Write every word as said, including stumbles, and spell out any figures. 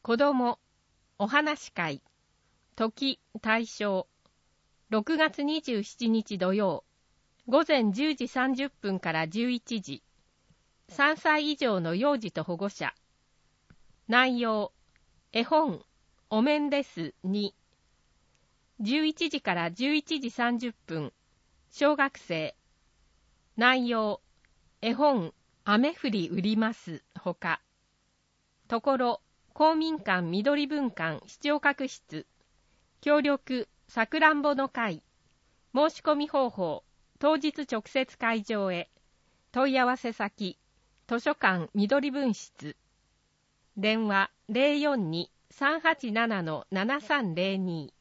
子どもお話し会時大正ろくがつにじゅうしちにち土曜午前じゅうじさんじゅっぷんからじゅういちじさんさい以上の幼児と保護者。内容絵本お面ですにじゅういちじからじゅういちじさんじゅっぷん小学生。内容絵本雨降り売りますほか。ところ公民館緑文館視聴覚室協力さくらんぼの会。申し込み方法当日直接会場へ。問い合わせ先図書館緑分室。電話 ゼロよんに さんはちなな ななさんゼロに